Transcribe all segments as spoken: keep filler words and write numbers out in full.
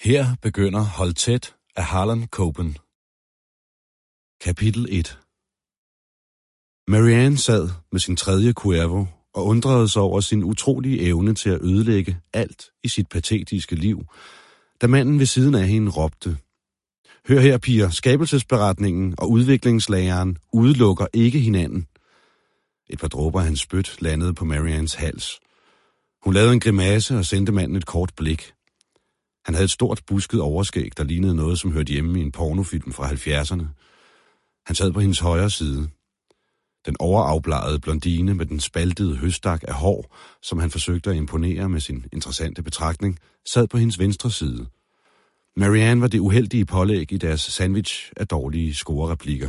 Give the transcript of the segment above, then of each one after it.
Her begynder Hold tæt af Harlan Coben. Kapitel et. Marianne sad med sin tredje Cuervo og undrede sig over sin utrolige evne til at ødelægge alt i sit patetiske liv, da manden ved siden af hende råbte: "Hør her, piger, skabelsesberetningen og udviklingslæreren udelukker ikke hinanden." Et par dråber af hans spyt landede på Mariannes hals. Hun lavede en grimasse og sendte manden et kort blik. Han havde et stort busket overskæg, der lignede noget, som hørte hjemme i en pornofilm fra halvfjerdserne. Han sad på hendes højre side. Den overafbladede blondine med den spaltede høstak af hår, som han forsøgte at imponere med sin interessante betragtning, sad på hendes venstre side. Marianne var det uheldige pålæg i deres sandwich af dårlige scorereplikker.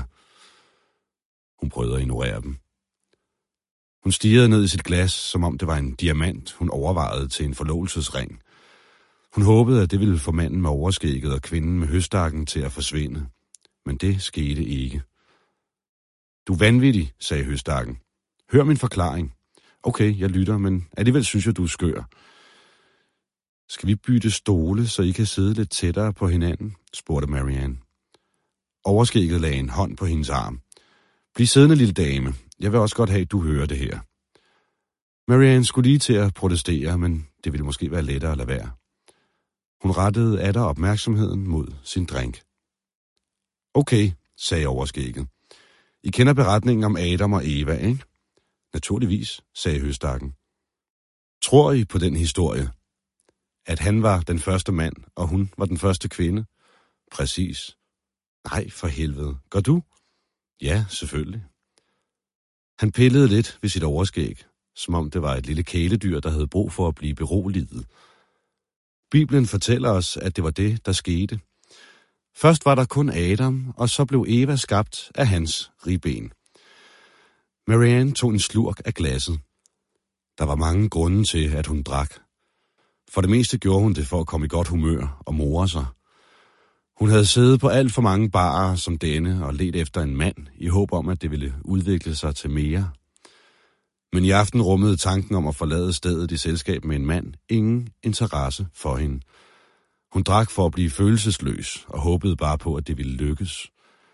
Hun prøvede at ignorere dem. Hun stirrede ned i sit glas, som om det var en diamant, hun overvejede til en forlovelsesring. Hun håbede, at det ville få manden med overskægget og kvinden med høstakken til at forsvinde. Men det skete ikke. "Du er vanvittig," sagde høstakken. "Hør min forklaring." "Okay, jeg lytter, men alligevel synes jeg, du er skør." "Skal vi bytte stole, så I kan sidde lidt tættere på hinanden?" spurgte Marianne. Overskægget lagde en hånd på hendes arm. "Bliv siddende, lille dame. Jeg vil også godt have, at du hører det her." Marianne skulle lige til at protestere, men det ville måske være lettere at lade være. Hun rettede atter opmærksomheden mod sin drink. "Okay," sagde overskægget. "I kender beretningen om Adam og Eva, ikke?" "Naturligvis," sagde høstakken. "Tror I på den historie? At han var den første mand, og hun var den første kvinde?" "Præcis." "Nej, for helvede. Gør du?" "Ja, selvfølgelig." Han pillede lidt ved sit overskæg, som om det var et lille kæledyr, der havde brug for at blive beroliget. Bibelen fortæller os, at det var det, der skete. Først var der kun Adam, og så blev Eva skabt af hans ribben. Marianne tog en slurk af glasset. Der var mange grunde til, at hun drak. For det meste gjorde hun det for at komme i godt humør og more sig. Hun havde siddet på alt for mange barer som denne og ledt efter en mand, i håb om, at det ville udvikle sig til mere. Men i aften rummede tanken om at forlade stedet i selskab med en mand ingen interesse for hende. Hun drak for at blive følelsesløs og håbede bare på, at det ville lykkes.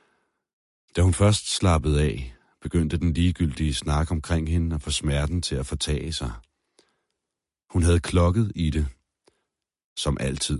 Da hun først slappede af, begyndte den ligegyldige snak omkring hende at få smerten til at fortage sig. Hun havde klokket i det, som altid.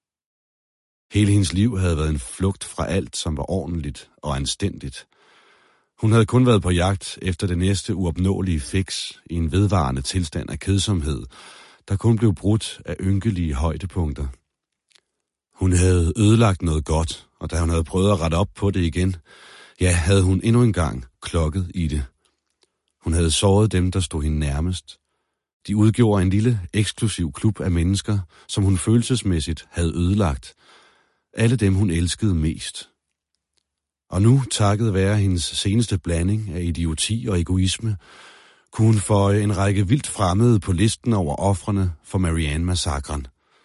Hele hendes liv havde været en flugt fra alt, som var ordentligt og anstændigt. Hun havde kun været på jagt efter det næste uopnåelige fix i en vedvarende tilstand af kedsomhed, der kun blev brudt af ynkelige højdepunkter. Hun havde ødelagt noget godt, og da hun havde prøvet at rette op på det igen, ja, havde hun endnu engang klokket i det. Hun havde såret dem, der stod hende nærmest. De udgjorde en lille, eksklusiv klub af mennesker, som hun følelsesmæssigt havde ødelagt. Alle dem, hun elskede mest. Og nu, takket være hendes seneste blanding af idioti og egoisme, kunne hun føje en række vildt fremmede på listen over ofrene for Marianne-massakren.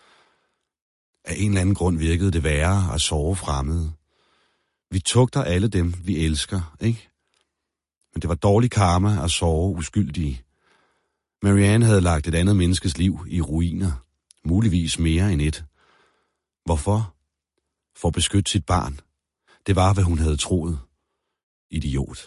Af en eller anden grund virkede det værre at sove fremmede. Vi tugter alle dem, vi elsker, ikke? Men det var dårlig karma at sove uskyldige. Marianne havde lagt et andet menneskes liv i ruiner, muligvis mere end et. Hvorfor? For at beskytte sit barn. Det var, hvad hun havde troet. Idiot.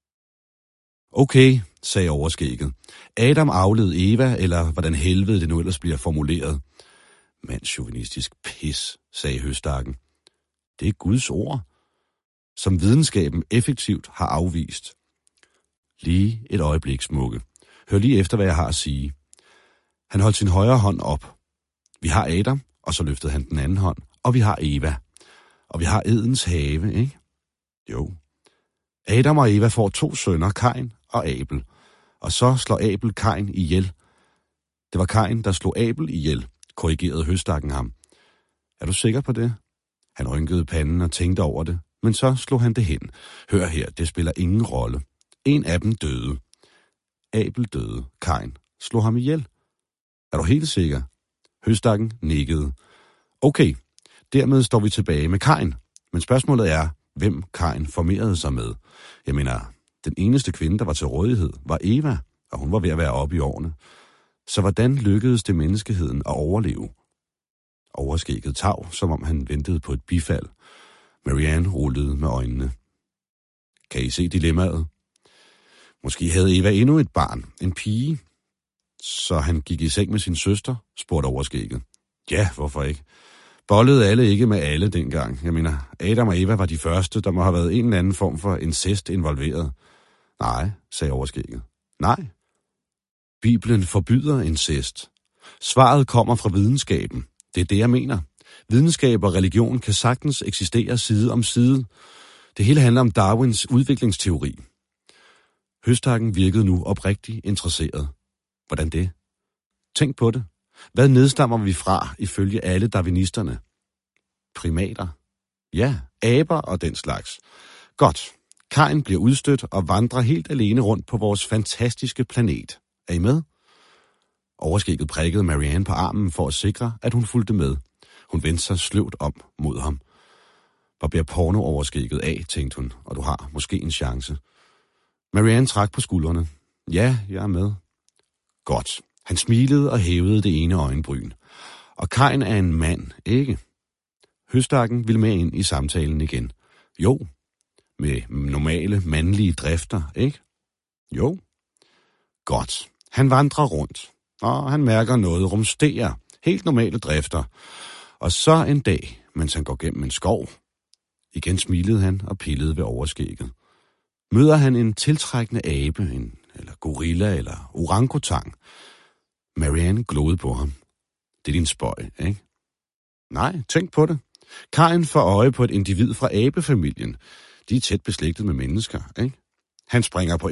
"Okay," sagde overskægget. "Adam afled Eva, eller hvordan helvede det nu ellers bliver formuleret." "Mandsjuvenistisk pis," sagde høstakken. "Det er Guds ord, som videnskaben effektivt har afvist." "Lige et øjeblik, smukke. Hør lige efter, hvad jeg har at sige." Han holdt sin højre hånd op. "Vi har Adam," og så løftede han den anden hånd, "og vi har Eva. Og vi har Edens have, ikke?" "Jo." "Adam og Eva får to sønner, Kain og Abel. Og så slår Abel Kain ihjel." "Det var Kain, der slog Abel ihjel," korrigerede høstakken ham. "Er du sikker på det?" Han rynkede panden og tænkte over det, men så slog han det hen. "Hør her, det spiller ingen rolle. En af dem døde. Abel døde. Kain slog ham ihjel." "Er du helt sikker?" Høstakken nikkede. "Okay, dermed står vi tilbage med Kain. Men spørgsmålet er, hvem Kain formerede sig med. Jeg mener, den eneste kvinde, der var til rådighed, var Eva, og hun var ved at være oppe i årene. Så hvordan lykkedes det menneskeheden at overleve? Overskægget tav, som om han ventede på et bifald. Marianne rullede med øjnene. Kan I se dilemmaet? Måske havde Eva endnu et barn, en pige. Så han gik i seng med sin søster, spurgte Overskægget. Ja, hvorfor ikke? Bollede alle ikke med alle dengang. Jeg mener, Adam og Eva var de første, der må have været en eller anden form for incest involveret. Nej, sagde Overskægget. Nej. Bibelen forbyder incest. Svaret kommer fra videnskaben. Det er det, jeg mener. Videnskab og religion kan sagtens eksistere side om side. Det hele handler om Darwins udviklingsteori. Høstakken virkede nu oprigtigt interesseret. Hvordan det? Tænk på det. Hvad nedstammer vi fra, ifølge alle darwinisterne? Primater. Ja, aber og den slags. Godt. Kain bliver udstødt og vandrer helt alene rundt på vores fantastiske planet. Er I med? Overskægget prikkede Marianne på armen for at sikre, at hun fulgte med. Hun vendte sig sløvt om mod ham. Barber porno overskægget af, tænkte hun, og du har måske en chance. Marianne trak på skuldrene. Ja, jeg er med. Godt. Han smilede og hævede det ene øjenbryn. Og Kain er en mand, ikke? Høstakken ville med ind i samtalen igen. Jo, med normale mandlige drifter, ikke? Jo. Godt. Han vandrer rundt, og han mærker noget rumstere. Helt normale drifter. Og så en dag, mens han går gennem en skov. Igen smilede han og pillede ved overskægget. Møder han en tiltrækkende abe, en eller gorilla eller orangutang. Marianne glodede på ham. Det er din spøg, ikke? Nej, tænk på det. Kain får øje på et individ fra abefamilien. De er tæt beslægtet med mennesker, ikke? Han springer på